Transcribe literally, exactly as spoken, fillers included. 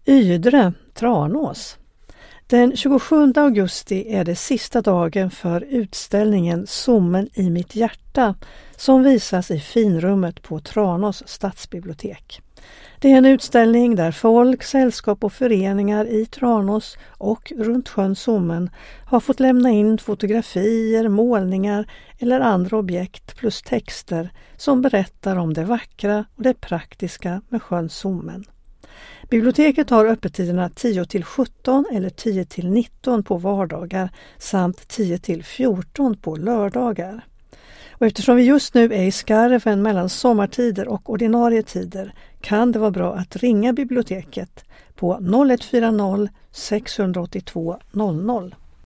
Ydre, Tranås. Den tjugosjunde augusti är det sista dagen för utställningen Sommen i mitt hjärta som visas i finrummet på Tranås stadsbibliotek. Det är en utställning där folk, sällskap och föreningar i Tranås och runt sjön Sommen har fått lämna in fotografier, målningar eller andra objekt plus texter som berättar om det vackra och det praktiska med sjön Sommen. Biblioteket har öppettiderna tio till sjutton eller tio till nitton på vardagar samt tio till fjorton på lördagar. Och eftersom vi just nu är i skarven mellan sommartider och ordinarie tider kan det vara bra att ringa biblioteket på noll ett fyra noll sex åtta två noll noll.